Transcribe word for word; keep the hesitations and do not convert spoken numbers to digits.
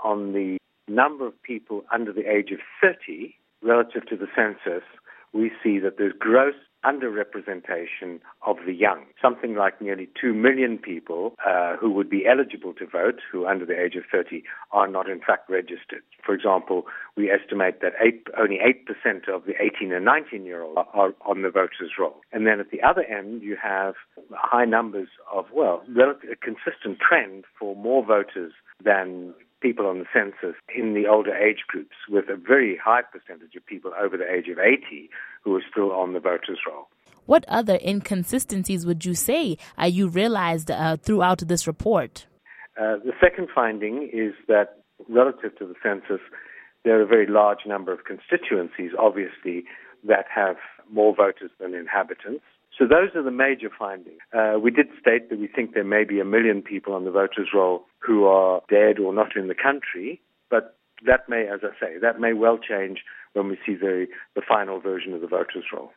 on the number of people under the age of thirty relative to the census, we see that there's gross underrepresentation of the young. Something like nearly two million people uh, who would be eligible to vote, who under the age of thirty are not in fact registered. For example, we estimate that eight, only eight percent of the eighteen and nineteen-year-olds are, are on the voters' roll. And then at the other end, you have high numbers of, well, a consistent trend for more voters than people on the census in the older age groups, with a very high percentage of people over the age of eighty who are still on the voters' roll. What other inconsistencies would you say uh, you realized uh, throughout this report? Uh, the second finding is that relative to the census, there are a very large number of constituencies, obviously, that have more voters than inhabitants. So those are the major findings. Uh, we did state that we think there may be a million people on the voters' roll who are dead or not in the country, but that may, as I say, that may well change when we see the, the final version of the voters' roll.